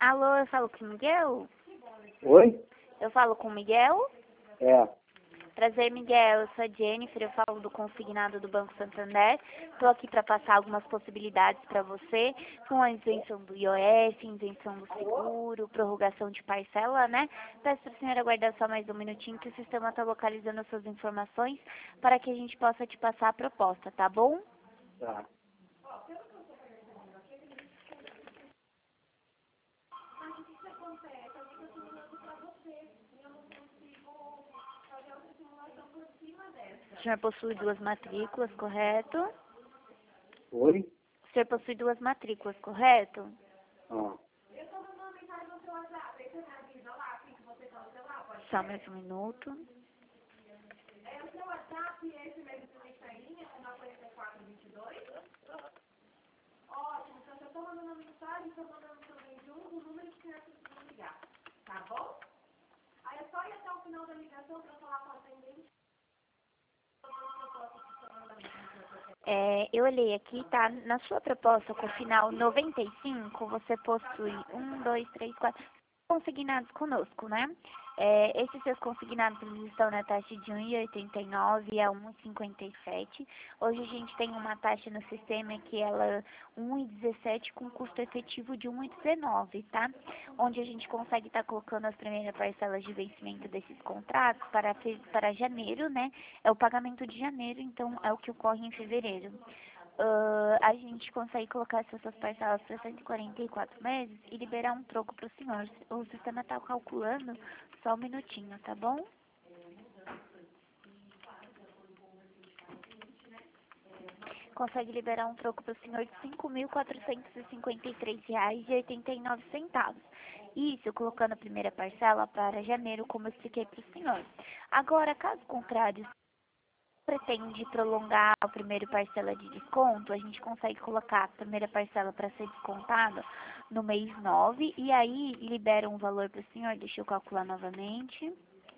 Alô, eu falo com o Miguel? Oi? Eu falo com o Miguel? É. Prazer, Miguel. Eu sou a Jennifer, eu falo do consignado do Banco Santander. Estou aqui para passar algumas possibilidades para você, com a isenção do IOF, isenção do seguro, prorrogação de parcela, né? Peço para a senhora aguardar só mais um minutinho que o sistema está localizando as suas informações para que a gente possa te passar a proposta, tá bom? Tá. O senhor possui duas matrículas, correto? Oi? O senhor possui duas matrículas, correto? Ah. Só mais um minuto. Eu olhei aqui, tá? Na sua proposta com o final 95, você possui 1, 2, 3, 4 consignados conosco, né? Esses seus consignados eles estão na taxa de 1,89 a 1,57. Hoje a gente tem uma taxa no sistema que ela 1,17 com custo efetivo de 1,19, tá? Onde a gente consegue estar colocando as primeiras parcelas de vencimento desses contratos para janeiro, né? É o pagamento de janeiro, então é o que ocorre em fevereiro. A gente consegue colocar essas parcelas para 144 meses e liberar um troco para o senhor. O sistema está calculando, só um minutinho, tá bom? Consegue liberar um troco para o senhor de R$ 5.453,89. Isso, colocando a primeira parcela para janeiro, como eu expliquei para o senhor. Agora, caso contrário, pretende prolongar a primeira parcela de desconto, a gente consegue colocar a primeira parcela para ser descontada no mês 9 e aí libera um valor para o senhor, deixa eu calcular novamente.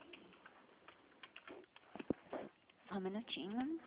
Só um minutinho.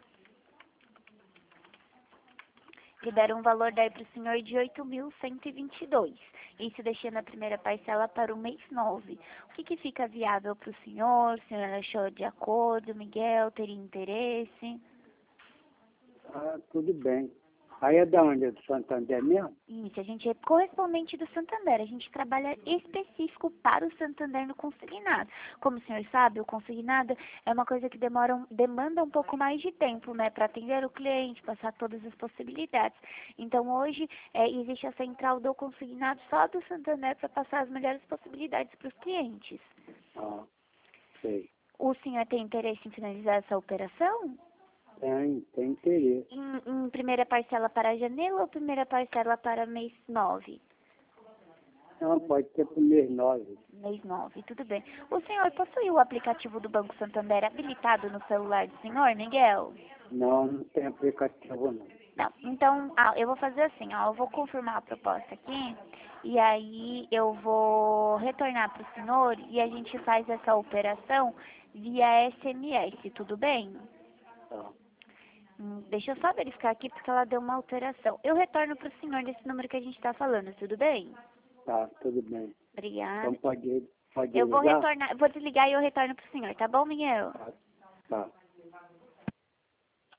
Libera um valor daí para o senhor de 8.122. Isso deixando a primeira parcela para o mês 9. O que fica viável para o senhor? O senhor achou de acordo? Miguel, teria interesse? Ah, tudo bem. Aí é da onde? É do Santander mesmo? Isso, a gente é correspondente do Santander. A gente trabalha específico para o Santander no consignado. Como o senhor sabe, o consignado é uma coisa que demanda um pouco mais de tempo, né? Para atender o cliente, passar todas as possibilidades. Então, hoje, existe a central do consignado só do Santander para passar as melhores possibilidades para os clientes. Ah, sei. O senhor tem interesse em finalizar essa operação? Tem interesse. Em primeira parcela para janeiro ou primeira parcela para mês 9? Não, pode ser pro mês 9. Mês 9, tudo bem. O senhor possui o aplicativo do Banco Santander habilitado no celular do senhor, Miguel? Não, não tem aplicativo não. Não. Então, eu vou fazer assim, ó, eu vou confirmar a proposta aqui e aí eu vou retornar para o senhor e a gente faz essa operação via SMS, tudo bem? Tá, Deixa eu só verificar aqui porque ela deu uma alteração. Eu retorno para o senhor nesse número que a gente está falando, tudo bem? tá, tudo bem. Obrigada. Então pode Eu vou ligar? retornar, vou desligar e eu retorno para o senhor, tá bom, Miguel? Tá, tá.